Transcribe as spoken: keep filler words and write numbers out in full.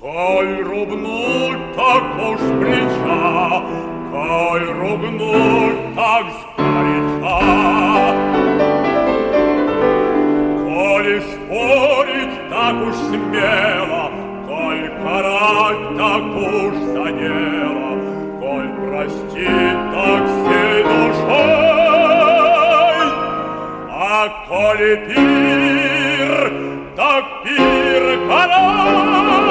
Коль ругнут, так уж плеча, коль ругнут, так сгоряча. Коли спорить, так уж смело, коль карать, так уж за дело, коль простить, так всей душой. А коли пир, так пир карать.